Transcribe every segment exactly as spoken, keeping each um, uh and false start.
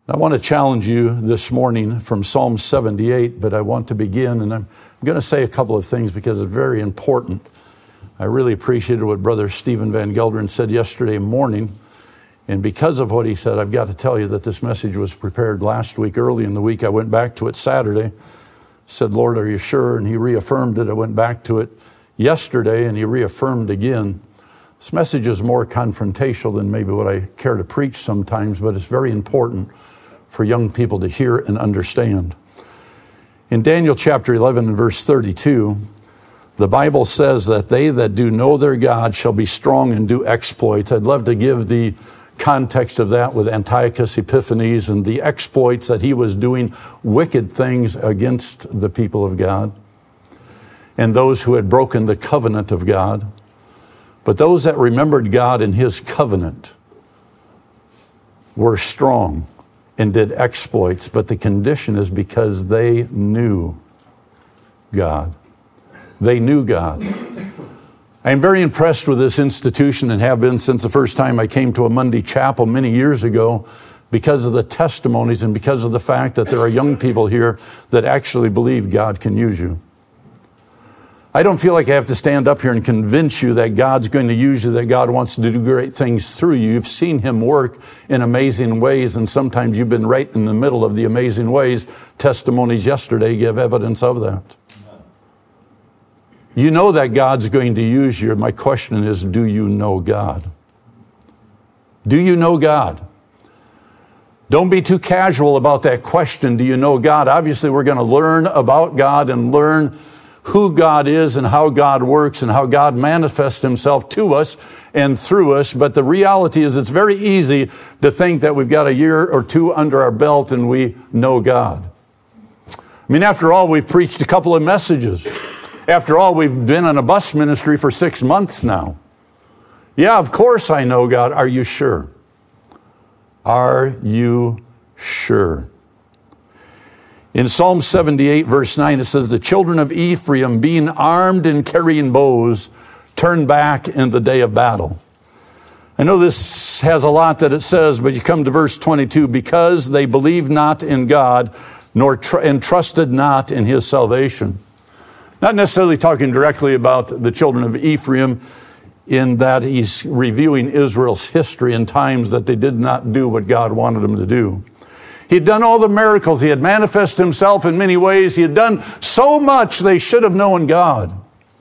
I want to challenge you this morning from Psalm seventy-eight, but I want to begin, and I'm going to say a couple of things because it's very important. I really appreciated what Brother Stephen Van Gelderen said yesterday morning, and because of what he said, I've got to tell you that this message was prepared last week, early in the week. I went back to it Saturday, said, Lord, are you sure? And he reaffirmed it. I went back to it yesterday, and he reaffirmed again. This message is more confrontational than maybe what I care to preach sometimes, but it's very important for young people to hear and understand. In Daniel chapter eleven and verse thirty-two, the Bible says that they that do know their God shall be strong and do exploits. I'd love to give the context of that with Antiochus Epiphanes and the exploits that he was doing, wicked things against the people of God and those who had broken the covenant of God. But those that remembered God and his covenant were strong and did exploits, but the condition is because they knew God. They knew God. I am very impressed with this institution and have been since the first time I came to a Monday chapel many years ago because of the testimonies and because of the fact that there are young people here that actually believe God can use you. I don't feel like I have to stand up here and convince you that God's going to use you, that God wants to do great things through you. You've seen him work in amazing ways, and sometimes you've been right in the middle of the amazing ways. Testimonies yesterday give evidence of that. You know that God's going to use you. My question is, do you know God? Do you know God? Don't be too casual about that question, do you know God? Obviously, we're going to learn about God and learn who God is and how God works and how God manifests himself to us and through us. But the reality is it's very easy to think that we've got a year or two under our belt and we know God. I mean, after all, we've preached a couple of messages. After all, we've been in a bus ministry for six months now. Yeah, of course I know God. Are you sure? Are you sure? In Psalm seventy-eight, verse nine, it says, the children of Ephraim, being armed and carrying bows, turn back in the day of battle. I know this has a lot that it says, but you come to verse twenty-two, because they believed not in God, nor tr- and trusted not in his salvation. Not necessarily talking directly about the children of Ephraim, in that he's reviewing Israel's history in times that they did not do what God wanted them to do. He had done all the miracles. He had manifested himself in many ways. He had done so much they should have known God.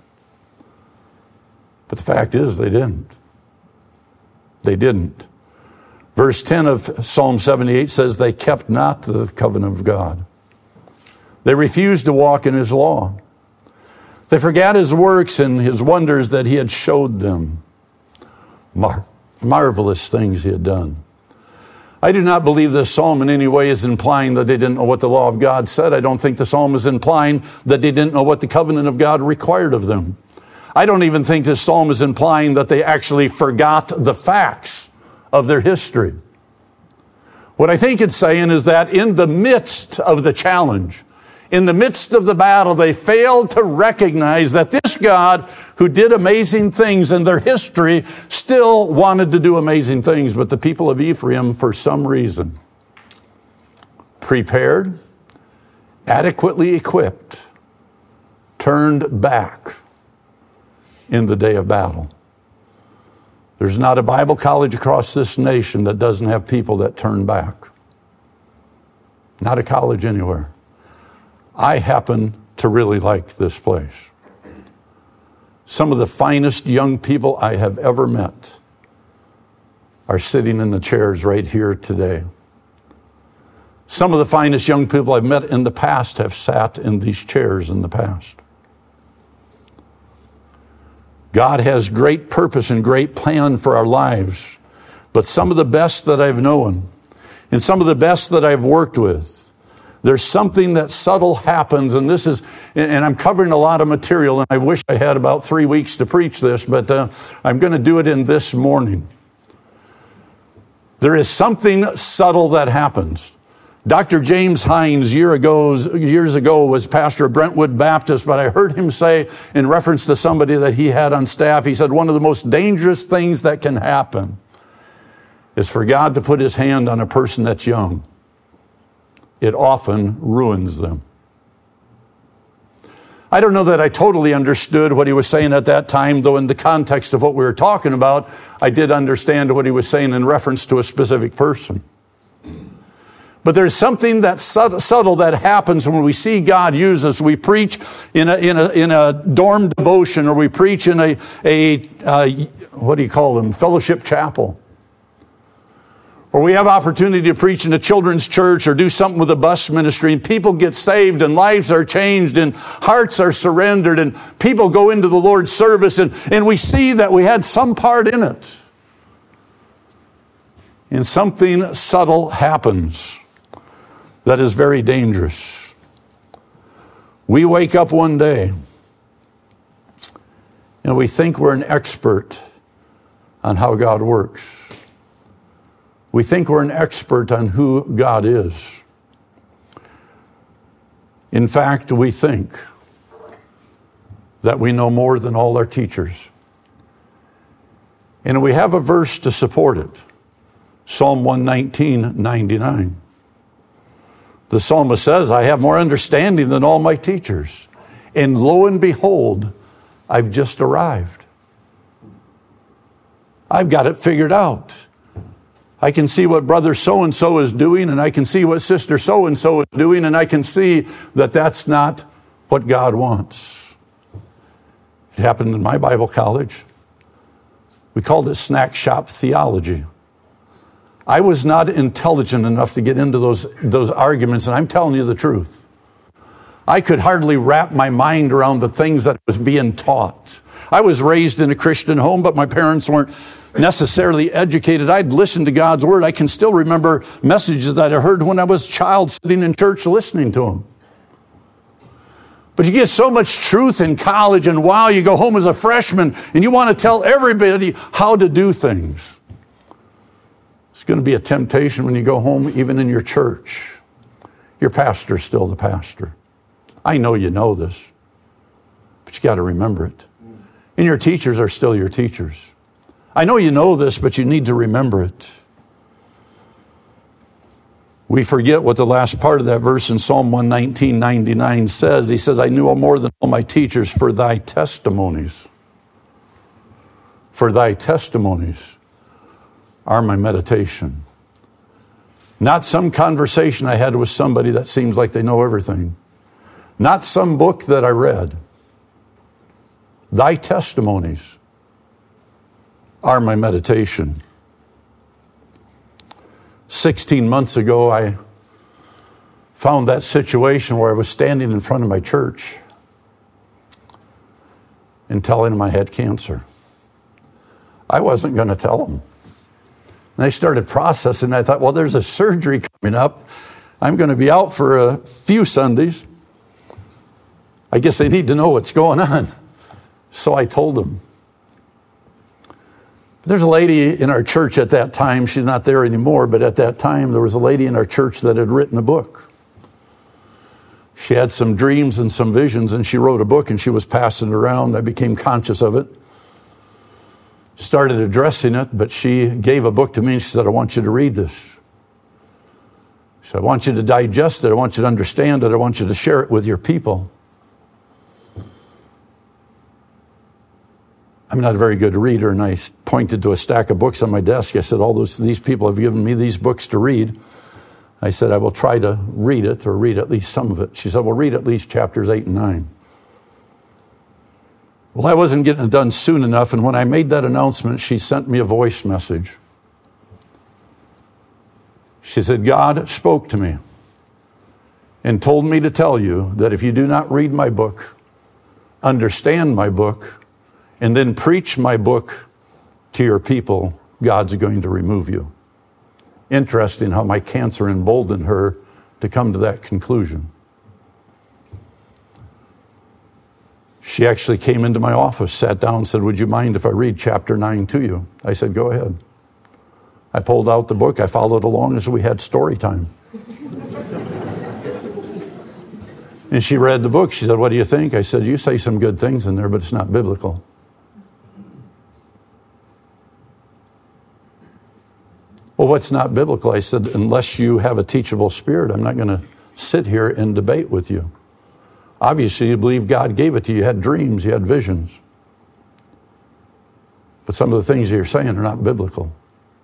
But the fact is, they didn't. They didn't. Verse ten of Psalm seventy-eight says, they kept not the covenant of God. They refused to walk in his law. They forgot his works and his wonders that he had showed them. Mar- marvelous things he had done. I do not believe this psalm in any way is implying that they didn't know what the law of God said. I don't think the psalm is implying that they didn't know what the covenant of God required of them. I don't even think this psalm is implying that they actually forgot the facts of their history. What I think it's saying is that in the midst of the challenge, in the midst of the battle, they failed to recognize that this God who did amazing things in their history still wanted to do amazing things. But the people of Ephraim, for some reason, prepared, adequately equipped, turned back in the day of battle. There's not a Bible college across this nation that doesn't have people that turn back. Not a college anywhere. I happen to really like this place. Some of the finest young people I have ever met are sitting in the chairs right here today. Some of the finest young people I've met in the past have sat in these chairs in the past. God has great purpose and great plan for our lives, but some of the best that I've known and some of the best that I've worked with, there's something that subtle happens, and this is, and I'm covering a lot of material, and I wish I had about three weeks to preach this, but uh, I'm going to do it in this morning. There is something subtle that happens. Doctor James Hines year ago, years ago was pastor of Brentwood Baptist, but I heard him say in reference to somebody that he had on staff, he said one of the most dangerous things that can happen is for God to put his hand on a person that's young it often ruins them. I don't know that I totally understood what he was saying at that time, though in the context of what we were talking about, I did understand what he was saying in reference to a specific person. But there's something that's subtle that happens when we see God use us. We preach in a, in a, in a dorm devotion, or we preach in a, a uh, what do you call them, fellowship chapel. Or we have opportunity to preach in a children's church or do something with a bus ministry, and people get saved and lives are changed and hearts are surrendered and people go into the Lord's service, and, and we see that we had some part in it. And something subtle happens that is very dangerous. We wake up one day and we think we're an expert on how God works. We think we're an expert on who God is. In fact, we think that we know more than all our teachers. And we have a verse to support it. Psalm one nineteen, ninety-nine. The psalmist says, I have more understanding than all my teachers. And lo and behold, I've just arrived. I've got it figured out. I can see what brother so-and-so is doing, and I can see what sister so-and-so is doing, and I can see that that's not what God wants. It happened in my Bible college. We called it snack shop theology. I was not intelligent enough to get into those, those arguments, and I'm telling you the truth. I could hardly wrap my mind around the things that was being taught. I was raised in a Christian home, but my parents weren't necessarily educated. I'd listened to God's word. I can still remember messages that I heard when I was a child sitting in church listening to them. But you get so much truth in college, and wow, you go home as a freshman and you want to tell everybody how to do things. It's going to be a temptation when you go home, even in your church. Your pastor's still the pastor. I know you know this, but you got to remember it. And your teachers are still your teachers. I know you know this, but you need to remember it. We forget what the last part of that verse in Psalm one nineteen, ninety-nine says. He says, I knew more than all my teachers for thy testimonies. For thy testimonies are my meditation. Not some conversation I had with somebody that seems like they know everything. Not some book that I read. Thy testimonies are my meditation. Sixteen months ago, I found that situation where I was standing in front of my church and telling them I had cancer. I wasn't going to tell them. And I started processing. I thought, well, there's a surgery coming up. I'm going to be out for a few Sundays. I guess they need to know what's going on. So I told them. There's a lady in our church at that time. She's not there anymore, but at that time there was a lady in our church that had written a book. She had some dreams and some visions, and she wrote a book, and she was passing it around. I became conscious of it. Started addressing it, but she gave a book to me, and she said, I want you to read this. She said, I want you to digest it. I want you to understand it. I want you to share it with your people. I'm not a very good reader, and I pointed to a stack of books on my desk. I said, all those these people have given me these books to read. I said, I will try to read it, or read at least some of it. She said, well, read at least chapters eight and nine. Well, I wasn't getting it done soon enough, and when I made that announcement, she sent me a voice message. She said, God spoke to me and told me to tell you that if you do not read my book, understand my book, and then preach my book to your people, God's going to remove you. Interesting how my cancer emboldened her to come to that conclusion. She actually came into my office, sat down, and said, would you mind if I read chapter nine to you? I said, go ahead. I pulled out the book. I followed along as we had story time. And she read the book. She said, what do you think? I said, you say some good things in there, but it's not biblical. Well, what's not biblical? I said, unless you have a teachable spirit, I'm not going to sit here and debate with you. Obviously, you believe God gave it to you. You had dreams, you had visions. But some of the things you're saying are not biblical.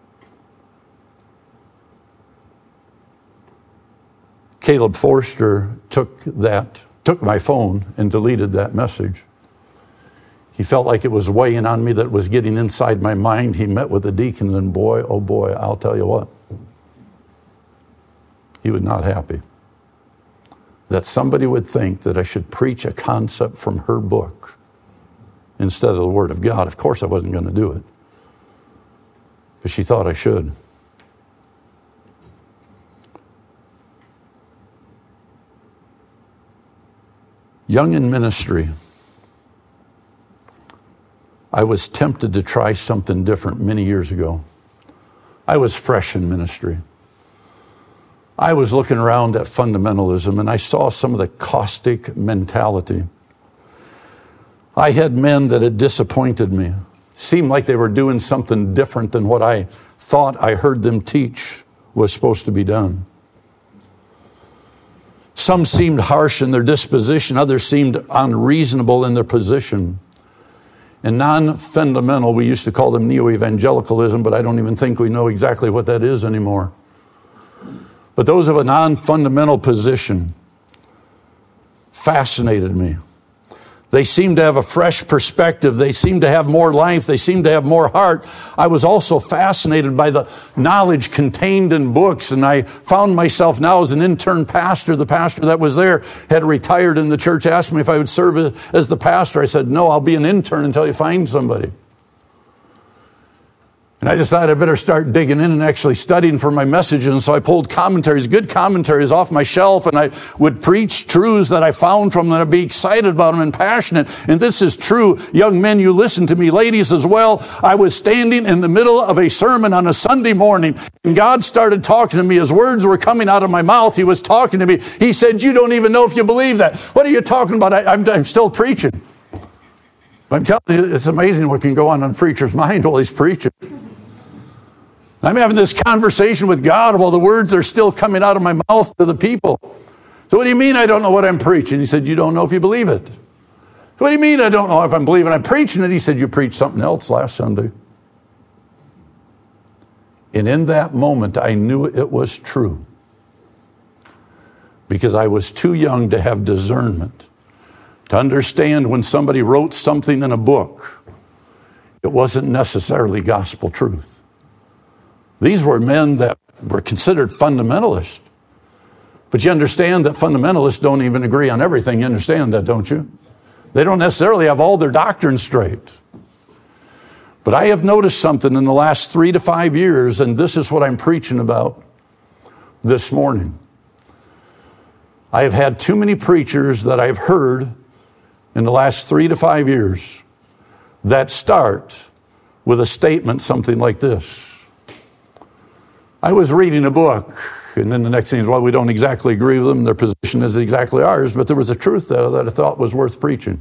Caleb Forster took that, took my phone and deleted that message. He felt like it was weighing on me, that it was getting inside my mind. He met with the deacons, and boy, oh boy, I'll tell you what. He was not happy that somebody would think that I should preach a concept from her book instead of the Word of God. Of course I wasn't going to do it, but she thought I should. Young in ministry, I was tempted to try something different many years ago. I was fresh in ministry. I was looking around at fundamentalism, and I saw some of the caustic mentality. I had men that had disappointed me. Seemed like they were doing something different than what I thought I heard them teach was supposed to be done. Some seemed harsh in their disposition. Others seemed unreasonable in their position. And non-fundamental, we used to call them neo-evangelicalism, but I don't even think we know exactly what that is anymore. But those of a non-fundamental position fascinated me. They seemed to have a fresh perspective. They seemed to have more life. They seemed to have more heart. I was also fascinated by the knowledge contained in books, and I found myself now as an intern pastor. The pastor that was there had retired, and the church asked me if I would serve as the pastor. I said, no, I'll be an intern until you find somebody. And I decided I better start digging in and actually studying for my message. And so I pulled commentaries, good commentaries off my shelf, and I would preach truths that I found from them. I'd be excited about them and passionate. And this is true. Young men, you listen to me. Ladies as well. I was standing in the middle of a sermon on a Sunday morning, and God started talking to me. His words were coming out of my mouth. He was talking to me. He said, you don't even know if you believe that. What are you talking about? I, I'm, I'm still preaching. I'm telling you, it's amazing what can go on in a preacher's mind while he's preaching. I'm having this conversation with God while the words are still coming out of my mouth to the people. So what do you mean I don't know what I'm preaching? He said, you don't know if you believe it. So what do you mean I don't know if I'm believing I'm preaching it? He said, you preached something else last Sunday. And in that moment, I knew it was true. Because I was too young to have discernment, to understand when somebody wrote something in a book, it wasn't necessarily gospel truth. These were men that were considered fundamentalists. But you understand that fundamentalists don't even agree on everything. You understand that, don't you? They don't necessarily have all their doctrine straight. But I have noticed something in the last three to five years, and this is what I'm preaching about this morning. I have had too many preachers that I've heard in the last three to five years that start with a statement something like this. I was reading a book, and then the next thing is, well, we don't exactly agree with them. Their position is exactly ours, but there was a truth there that I thought was worth preaching.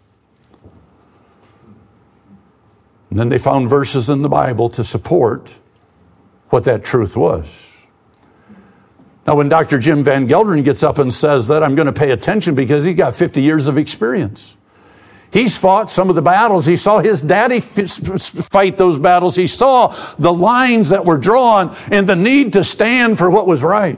And then they found verses in the Bible to support what that truth was. Now, when Doctor Jim Van Gelderen gets up and says that, I'm going to pay attention because he got fifty years of experience. He's fought some of the battles. He saw his daddy fight those battles. He saw the lines that were drawn and the need to stand for what was right.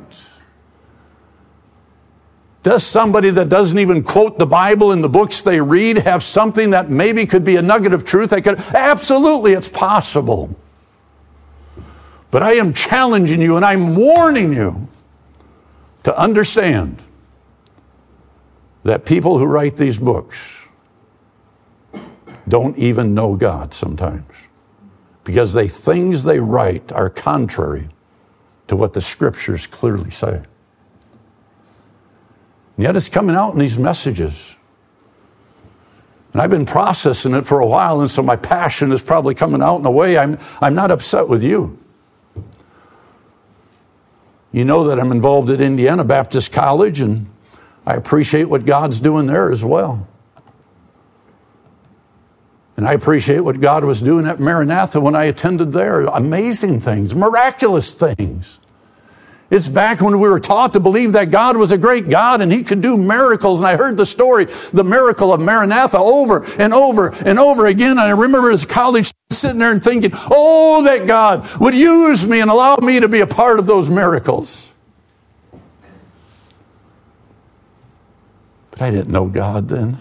Does somebody that doesn't even quote the Bible in the books they read have something that maybe could be a nugget of truth? That could, absolutely, it's possible. But I am challenging you and I'm warning you to understand that people who write these books don't even know God sometimes, because the things they write are contrary to what the scriptures clearly say. And yet it's coming out in these messages. And I've been processing it for a while, and so my passion is probably coming out in a way I'm, I'm not upset with you. You know that I'm involved at Indiana Baptist College, and I appreciate what God's doing there as well. And I appreciate what God was doing at Maranatha when I attended there. Amazing things, miraculous things. It's back when we were taught to believe that God was a great God and He could do miracles. And I heard the story, the miracle of Maranatha over and over and over again. And I remember as a college sitting there and thinking, oh, that God would use me and allow me to be a part of those miracles. But I didn't know God then.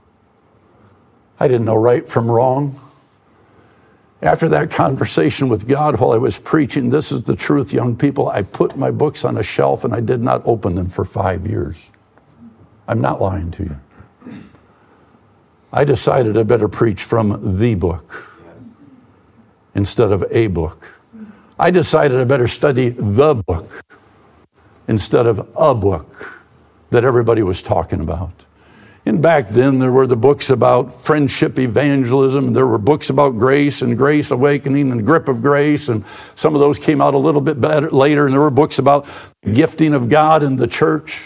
I didn't know right from wrong. After that conversation with God while I was preaching, this is the truth, young people, I put my books on a shelf and I did not open them for five years. I'm not lying to you. I decided I better preach from the book instead of a book. I decided I better study the book instead of a book that everybody was talking about. And back then, there were the books about friendship evangelism. There were books about grace and grace awakening and grip of grace. And some of those came out a little bit better later. And there were books about gifting of God in the church.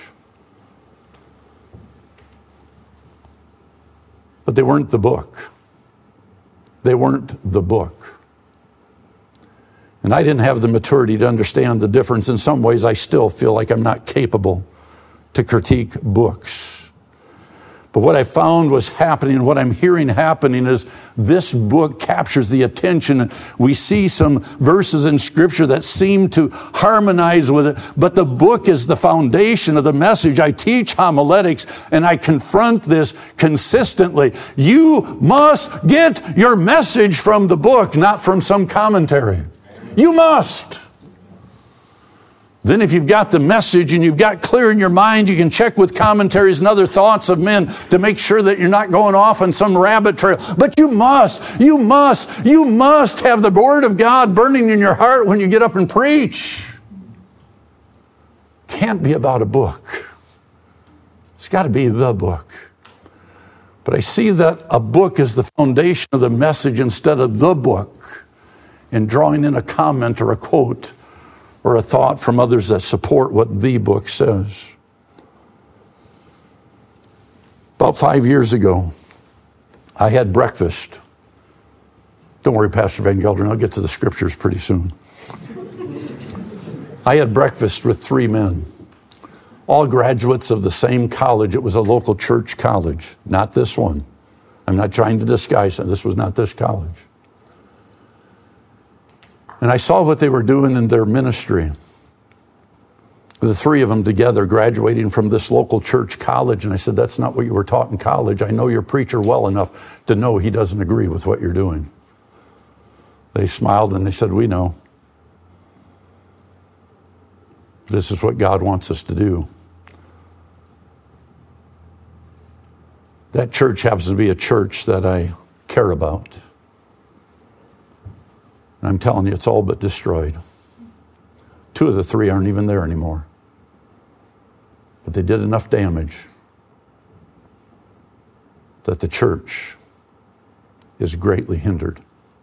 But they weren't the book. They weren't the book. And I didn't have the maturity to understand the difference. In some ways, I still feel like I'm not capable to critique books. But what I found was happening, what I'm hearing happening is this book captures the attention. We see some verses in Scripture that seem to harmonize with it, but the book is the foundation of the message. I teach homiletics and I confront this consistently. You must get your message from the book, not from some commentary. You must. Then if you've got the message and you've got clear in your mind, you can check with commentaries and other thoughts of men to make sure that you're not going off on some rabbit trail. But you must, you must, you must have the Word of God burning in your heart when you get up and preach. Can't be about a book. It's got to be the book. But I see that a book is the foundation of the message instead of the book, and drawing in a comment or a quote or a thought from others that support what the book says. About five years ago, I had breakfast. Don't worry, Pastor Van Gelderen, I'll get to the scriptures pretty soon. I had breakfast with three men, all graduates of the same college. It was a local church college, not this one. I'm not trying to disguise it. This was not this college. And I saw what they were doing in their ministry. The three of them together graduating from this local church college. And I said, that's not what you were taught in college. I know your preacher well enough to know he doesn't agree with what you're doing. They smiled and they said, we know. This is what God wants us to do. That church happens to be a church that I care about. I'm telling you, it's all but destroyed. Two of the three aren't even there anymore. But they did enough damage that the church is greatly hindered.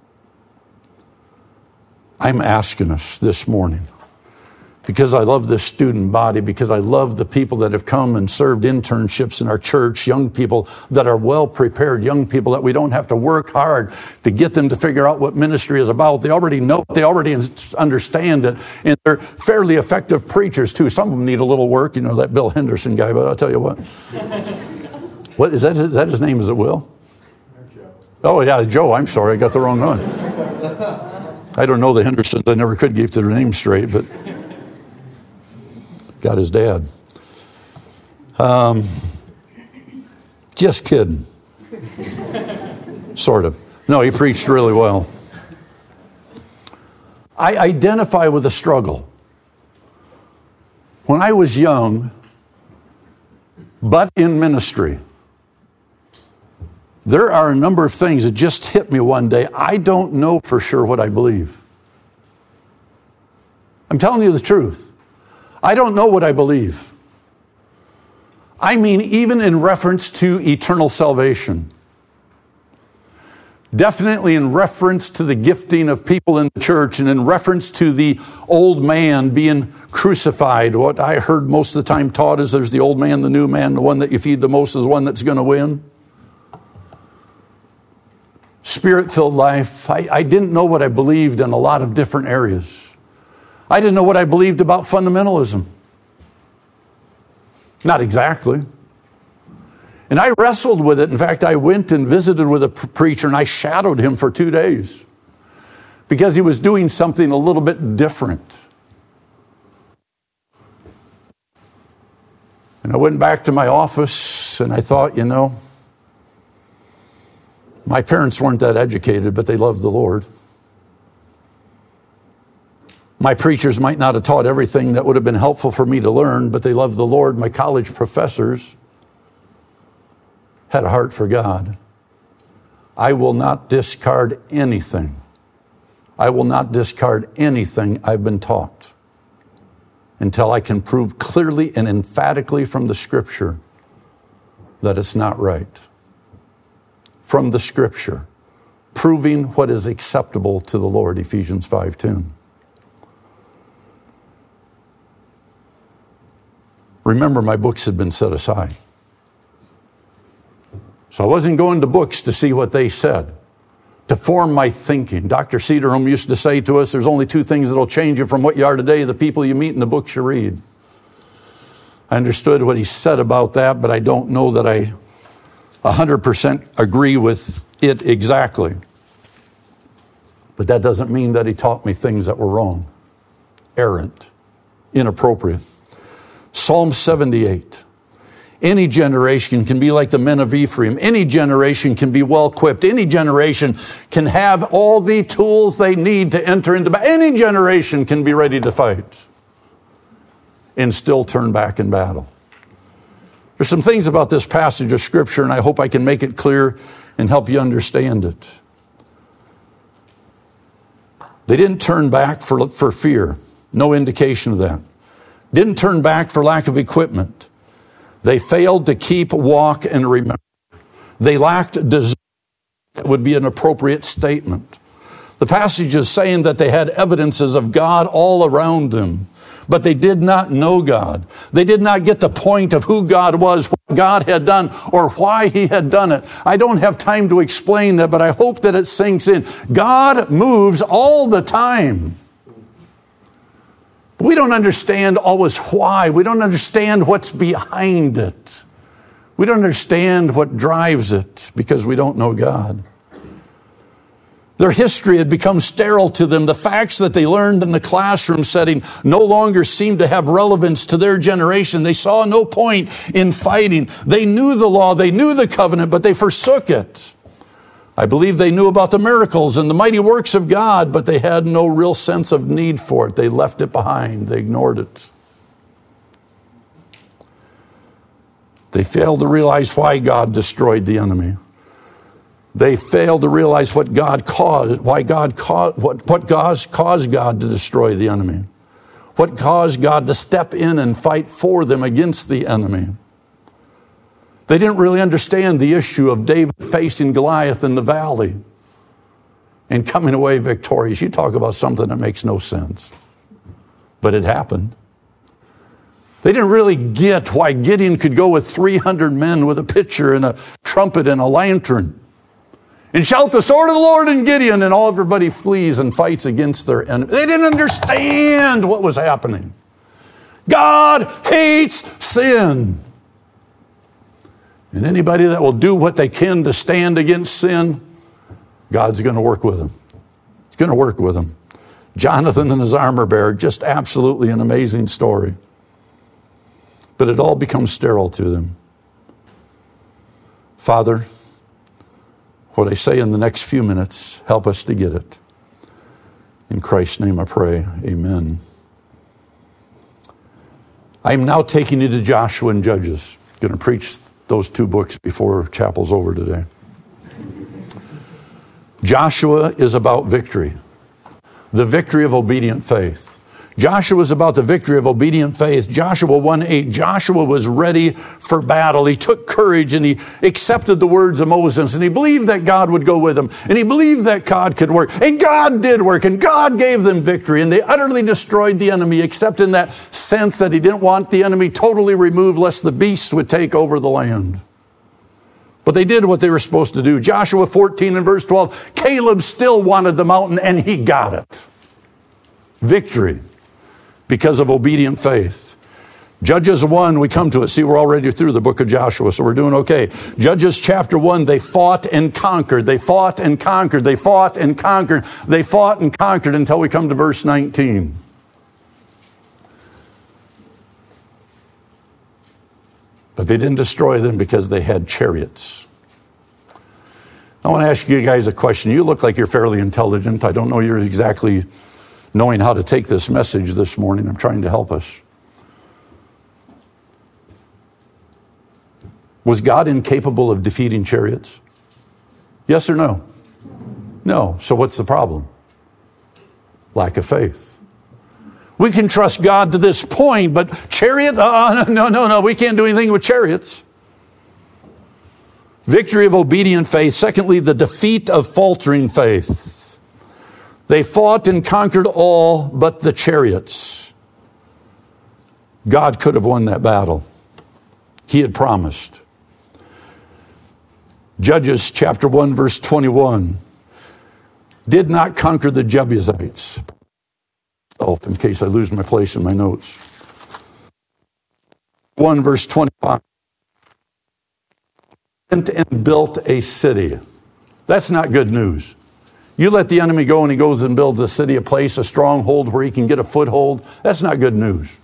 I'm asking us this morning, because I love this student body, because I love the people that have come and served internships in our church, young people that are well prepared, young people that we don't have to work hard to get them to figure out what ministry is about. They already know, they already understand it, and they're fairly effective preachers too. Some of them need a little work, you know, that Bill Henderson guy, but I'll tell you what. What is that? Is that his name? Is it Will? Oh yeah, Joe, I'm sorry, I got the wrong one. I don't know the Hendersons, I never could keep their name straight, but got his dad. Um, just kidding. Sort of. No, he preached really well. I identify with the struggle. When I was young, but in ministry, there are a number of things that just hit me one day. I don't know for sure what I believe. I'm telling you the truth. I don't know what I believe. I mean, even in reference to eternal salvation. Definitely in reference to the gifting of people in the church, and in reference to the old man being crucified. What I heard most of the time taught is there's the old man, the new man, the one that you feed the most is the one that's going to win. spirit-filled life, I, I didn't know what I believed in a lot of different areas. I didn't know what I believed about fundamentalism. Not exactly. And I wrestled with it. In fact, I went and visited with a preacher and I shadowed him for two days because he was doing something a little bit different. And I went back to my office and I thought, you know, my parents weren't that educated, but they loved the Lord. My preachers might not have taught everything that would have been helpful for me to learn, but they loved the Lord. My college professors had a heart for God. I will not discard anything. I will not discard anything I've been taught until I can prove clearly and emphatically from the Scripture that it's not right. From the Scripture, proving what is acceptable to the Lord, Ephesians five ten. Remember, my books had been set aside. So I wasn't going to books to see what they said, to form my thinking. Doctor Cederholm used to say to us, there's only two things that will change you from what you are today, the people you meet and the books you read. I understood what he said about that, but I don't know that I one hundred percent agree with it exactly. But that doesn't mean that he taught me things that were wrong, errant, inappropriate. Psalm seventy-eight. Any generation can be like the men of Ephraim. Any generation can be well equipped. Any generation can have all the tools they need to enter into battle. Any generation can be ready to fight and still turn back in battle. There's some things about this passage of Scripture, and I hope I can make it clear and help you understand it. They didn't turn back for, for fear. No indication of that. Didn't turn back for lack of equipment. They failed to keep, walk, and remember. They lacked desire. That would be an appropriate statement. The passage is saying that they had evidences of God all around them, but they did not know God. They did not get the point of who God was, what God had done, or why He had done it. I don't have time to explain that, but I hope that it sinks in. God moves all the time. We don't understand always why. We don't understand what's behind it. We don't understand what drives it because we don't know God. Their history had become sterile to them. The facts that they learned in the classroom setting no longer seemed to have relevance to their generation. They saw no point in fighting. They knew the law, they knew the covenant, but they forsook it. I believe they knew about the miracles and the mighty works of God, but they had no real sense of need for it. They left it behind. They ignored it. They failed to realize why God destroyed the enemy. They failed to realize what God caused, why God caused, what, what caused, caused God to destroy the enemy. What caused God to step in and fight for them against the enemy. They didn't really understand the issue of David facing Goliath in the valley and coming away victorious. You talk about something that makes no sense. But it happened. They didn't really get why Gideon could go with three hundred men with a pitcher and a trumpet and a lantern and shout the sword of the Lord in Gideon, and all everybody flees and fights against their enemy. They didn't understand what was happening. God hates sin. And anybody that will do what they can to stand against sin, God's going to work with them. He's going to work with them. Jonathan and his armor bearer, just absolutely an amazing story. But it all becomes sterile to them. Father, what I say in the next few minutes, help us to get it. In Christ's name I pray, amen. I am now taking you to Joshua and Judges. I'm going to preach those two books before chapel's over today. Joshua is about victory. The victory of obedient faith. Joshua is about the victory of obedient faith. Joshua one eight, Joshua was ready for battle. He took courage and he accepted the words of Moses and he believed that God would go with him and he believed that God could work and God did work and God gave them victory and they utterly destroyed the enemy, except in that sense that he didn't want the enemy totally removed lest the beast would take over the land. But they did what they were supposed to do. Joshua fourteen and verse twelve, Caleb still wanted the mountain and he got it. Victory because of obedient faith. Judges one, we come to it. See, we're already through the book of Joshua, so we're doing okay. Judges chapter one, they fought and conquered. They fought and conquered. They fought and conquered. They fought and conquered until we come to verse nineteen. But they didn't destroy them because they had chariots. I want to ask you guys a question. You look like you're fairly intelligent. I don't know you're exactly knowing how to take this message this morning. I'm trying to help us. Was God incapable of defeating chariots? Yes or no? No. So what's the problem? Lack of faith. We can trust God to this point, but chariots? Uh, no, no, no. We can't do anything with chariots. Victory of obedient faith. Secondly, the defeat of faltering faith. They fought and conquered all but the chariots. God could have won that battle. He had promised. Judges chapter one, verse twenty-one. Did not conquer the Jebusites. Oh, in case I lose my place in my notes. one, verse twenty-five. Went and built a city. That's not good news. You let the enemy go and he goes and builds a city, a place, a stronghold where he can get a foothold. That's not good news.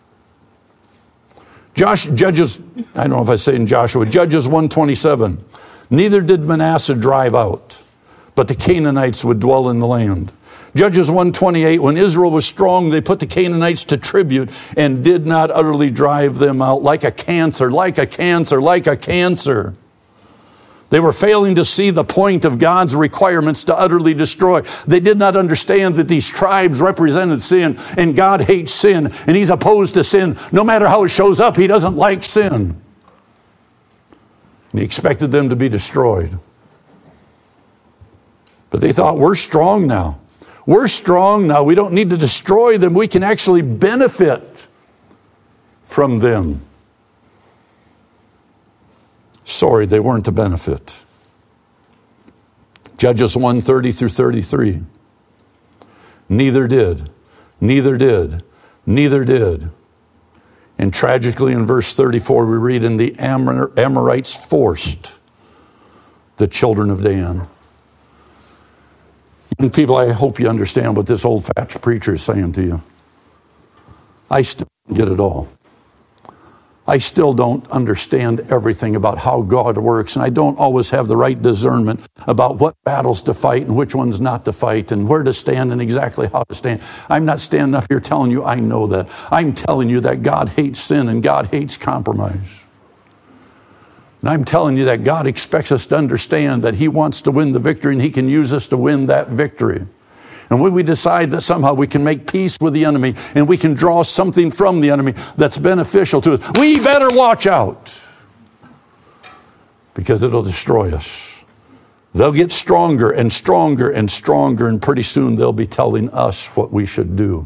Josh, Judges, I don't know if I say in Joshua, Judges one twenty-seven. Neither did Manasseh drive out, but the Canaanites would dwell in the land. Judges one twenty-eight, when Israel was strong, they put the Canaanites to tribute and did not utterly drive them out, like a cancer, like a cancer, like a cancer. They were failing to see the point of God's requirements to utterly destroy. They did not understand that these tribes represented sin, and God hates sin, and He's opposed to sin. No matter how it shows up, He doesn't like sin. And He expected them to be destroyed. But they thought, we're strong now. We're strong now. We don't need to destroy them. We can actually benefit from them. Sorry, they weren't a benefit. Judges one, thirty through thirty-three. Neither did, neither did, neither did. And tragically in verse thirty-four we read, and the Amor- Amorites forced the children of Dan. And people, I hope you understand what this old fat preacher is saying to you. I still don't get it all. I still don't understand everything about how God works, and I don't always have the right discernment about what battles to fight and which ones not to fight and where to stand and exactly how to stand. I'm not standing up here telling you I know that. I'm telling you that God hates sin and God hates compromise. And I'm telling you that God expects us to understand that He wants to win the victory and He can use us to win that victory. And when we decide that somehow we can make peace with the enemy and we can draw something from the enemy that's beneficial to us, we better watch out, because it'll destroy us. They'll get stronger and stronger and stronger, and pretty soon they'll be telling us what we should do.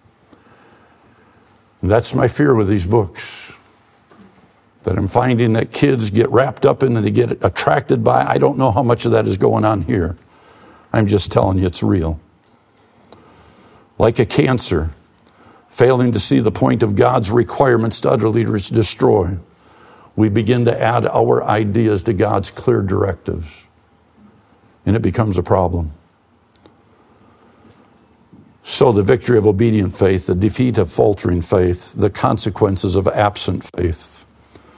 And that's my fear with these books, that I'm finding that kids get wrapped up in and they get attracted by. I don't know how much of that is going on here. I'm just telling you it's real. Like a cancer, failing to see the point of God's requirements to utterly destroy, we begin to add our ideas to God's clear directives, and it becomes a problem. So the victory of obedient faith, the defeat of faltering faith, the consequences of absent faith.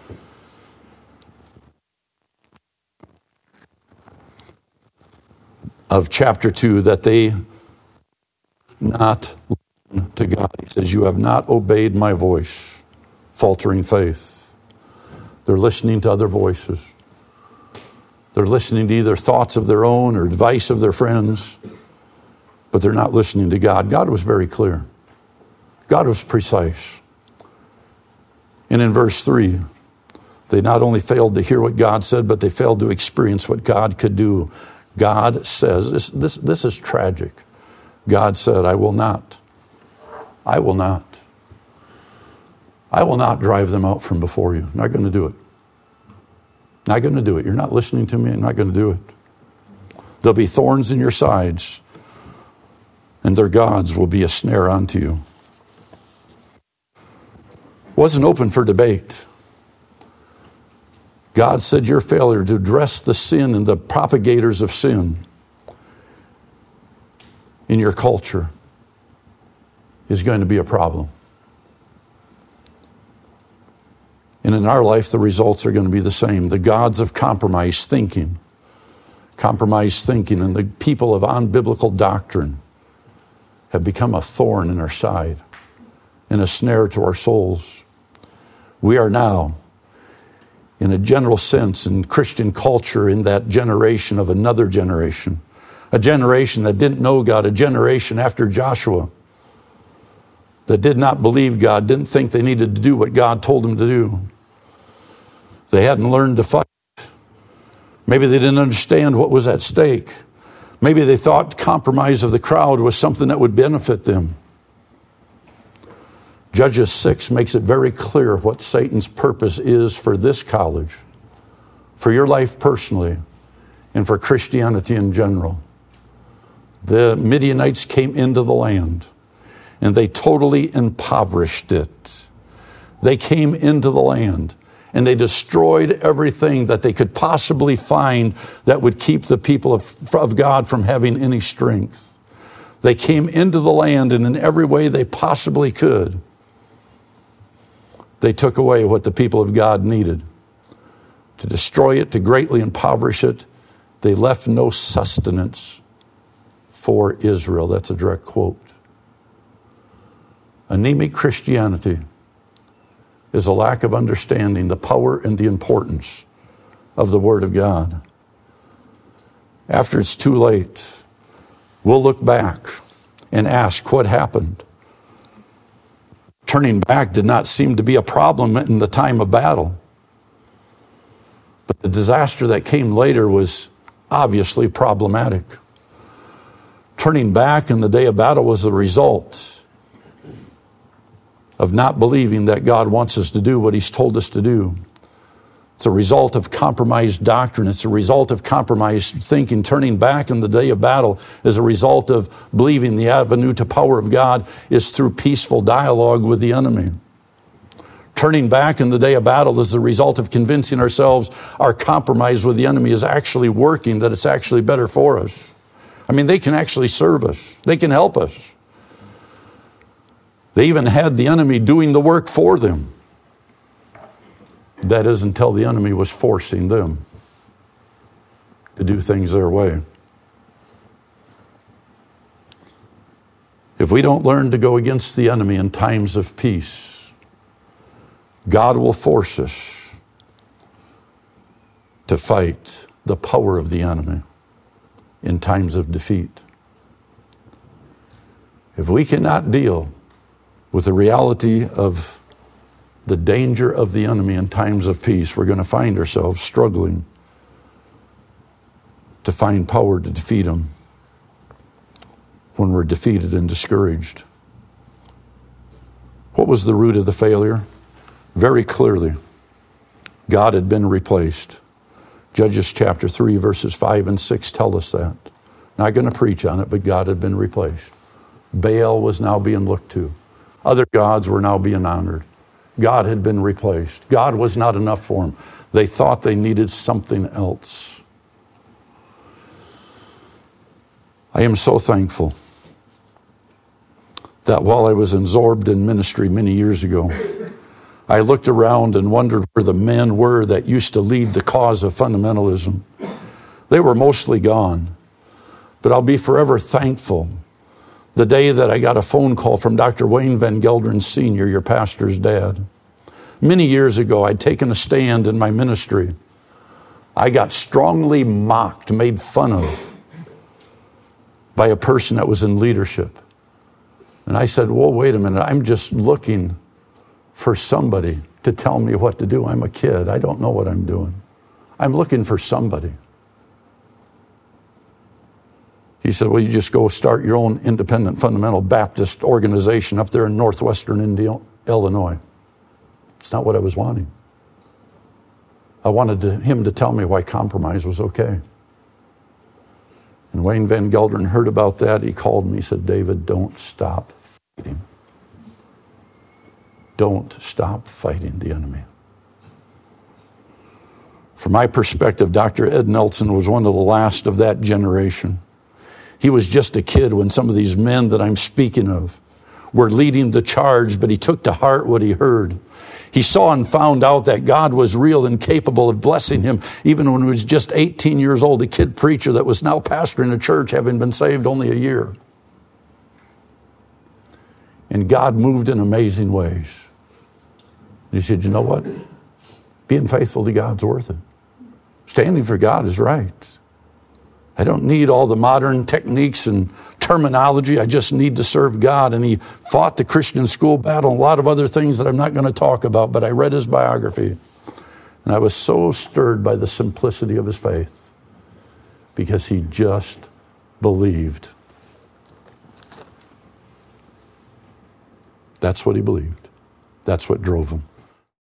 Of chapter two, that they not listen to God. He says, you have not obeyed my voice. Faltering faith. They're listening to other voices. They're listening to either thoughts of their own or advice of their friends, but they're not listening to God. God was very clear. God was precise. And in verse three, they not only failed to hear what God said, but they failed to experience what God could do. God says, this, this, this is tragic. God said, I will not. I will not. I will not drive them out from before you. Not going to do it. Not going to do it. You're not listening to me. I'm not going to do it. There'll be thorns in your sides, and their gods will be a snare unto you. Wasn't open for debate. God said your failure to address the sin and the propagators of sin in your culture is going to be a problem. And in our life, the results are going to be the same. The gods of compromise thinking, compromise thinking, and the people of unbiblical doctrine have become a thorn in our side and a snare to our souls. We are now, in a general sense, in Christian culture, in that generation of another generation, a generation that didn't know God, a generation after Joshua that did not believe God, didn't think they needed to do what God told them to do. They hadn't learned to fight. Maybe they didn't understand what was at stake. Maybe they thought compromise of the crowd was something that would benefit them. Judges six makes it very clear what Satan's purpose is for this college, for your life personally, and for Christianity in general. The Midianites came into the land, and they totally impoverished it. They came into the land, and they destroyed everything that they could possibly find that would keep the people of, of God from having any strength. They came into the land, and in every way they possibly could, they took away what the people of God needed. To destroy it, to greatly impoverish it, they left no sustenance for Israel. That's a direct quote. Anemic Christianity is a lack of understanding the power and the importance of the Word of God. After it's too late, we'll look back and ask what happened. Turning back did not seem to be a problem in the time of battle. But the disaster that came later was obviously problematic. Turning back in the day of battle was the result of not believing that God wants us to do what He's told us to do. It's a result of compromised doctrine. It's a result of compromised thinking. Turning back in the day of battle is a result of believing the avenue to power of God is through peaceful dialogue with the enemy. Turning back in the day of battle is the result of convincing ourselves our compromise with the enemy is actually working, that it's actually better for us. I mean, they can actually serve us. They can help us. They even had the enemy doing the work for them. That is until the enemy was forcing them to do things their way. If we don't learn to go against the enemy in times of peace, God will force us to fight the power of the enemy in times of defeat. If we cannot deal with the reality of the danger of the enemy in times of peace, we're going to find ourselves struggling to find power to defeat him when we're defeated and discouraged. What was the root of the failure? Very clearly, God had been replaced. Judges chapter three, verses five and six tell us that. Not going to preach on it, but God had been replaced. Baal was now being looked to. Other gods were now being honored. God had been replaced. God was not enough for them. They thought they needed something else. I am so thankful that while I was absorbed in ministry many years ago, I looked around and wondered where the men were that used to lead the cause of fundamentalism. They were mostly gone. But I'll be forever thankful the day that I got a phone call from Doctor Wayne Van Gelderen Senior, your pastor's dad. Many years ago, I'd taken a stand in my ministry. I got strongly mocked, made fun of by a person that was in leadership. And I said, whoa, wait a minute. I'm just looking for somebody to tell me what to do. I'm a kid. I don't know what I'm doing. I'm looking for somebody. He said, well, you just go start your own independent fundamental Baptist organization up there in northwestern India, Illinois. It's not what I was wanting. I wanted to, him to tell me why compromise was okay. And Wayne Van Gelderen heard about that. He called me, he said, David, don't stop fighting. Don't stop fighting the enemy. From my perspective, Doctor Ed Nelson was one of the last of that generation. He was just a kid when some of these men that I'm speaking of were leading the charge, but he took to heart what he heard. He saw and found out that God was real and capable of blessing him, even when he was just eighteen years old, a kid preacher that was now pastoring a church, having been saved only a year. And God moved in amazing ways. He said, you know what? Being faithful to God's worth it. Standing for God is right. I don't need all the modern techniques and terminology. I just need to serve God. And he fought the Christian school battle and a lot of other things that I'm not going to talk about, but I read his biography. And I was so stirred by the simplicity of his faith because he just believed. That's what he believed. That's what drove him.